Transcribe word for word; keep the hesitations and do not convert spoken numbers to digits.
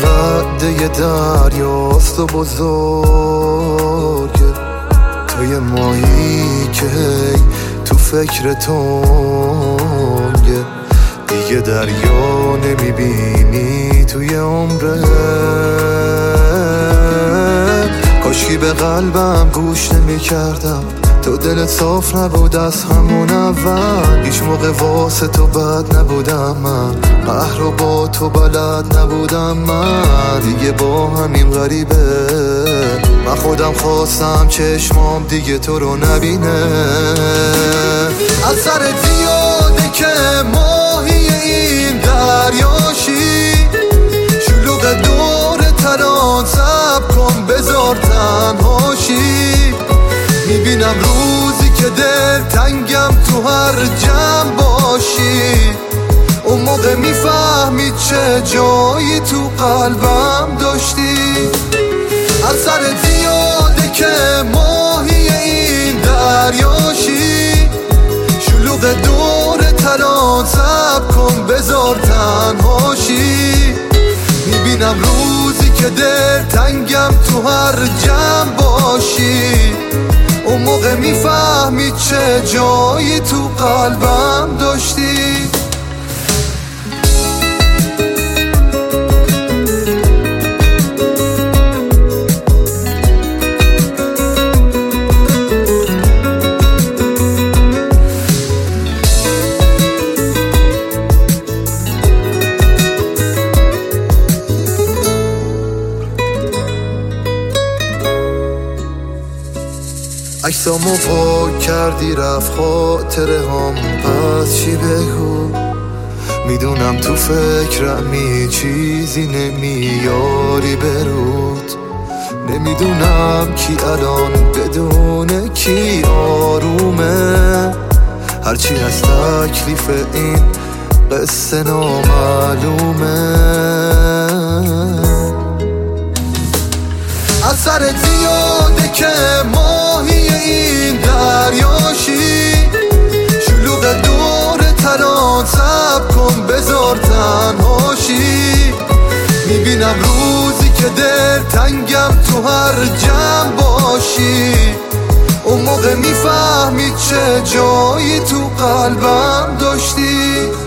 قده دریاست و بزرگه، تو یه ماهی که هی تو فکر تنگه، دیگه دریا نمیبینی توی عمره. کاشکی به قلبم گوش نمیکردم، تو دلت صاف نبود از همون اول. هیچ موقع واسه تو بد نبودم من، قهر رو با تو بلد نبودم من. دیگه با همین غریبه من خودم خواستم چشمام دیگه تو رو نبینه. از سر زیاده که ماهی این دریاشی، شلوغ دور تران سب کن بذار تنهاشی. میبینم روزی که دل تنگم تو هر جمع باشی، اون موقع میفهمی چه جایی تو قلبم داشتی. از سر زیاده که ماهی این دریاشی، شلوغ دور تران سب کن بذار تنهاشی. میبینم روزی که دل تنگم تو هر جمع باشی، اون موقع میفهمی چه جایی تو قلبم داشتی. عکسامو پاک کردی رفت خاطره هم، پس چی بگو؟ میدونم تو فکرمی چیزی نمیاری برود. نمیدونم کی الان بدون کی آرومه، هرچی از تکلیف این قصه نامعلومه. از سر زیاده که ماهی این دریاشی، شلوغ دور تران سب کن بذار تنهاشی. میبینم روزی که دل تنگم تو هر جمع باشی، اون موقع میفهمی چه جایی تو قلبم داشتی.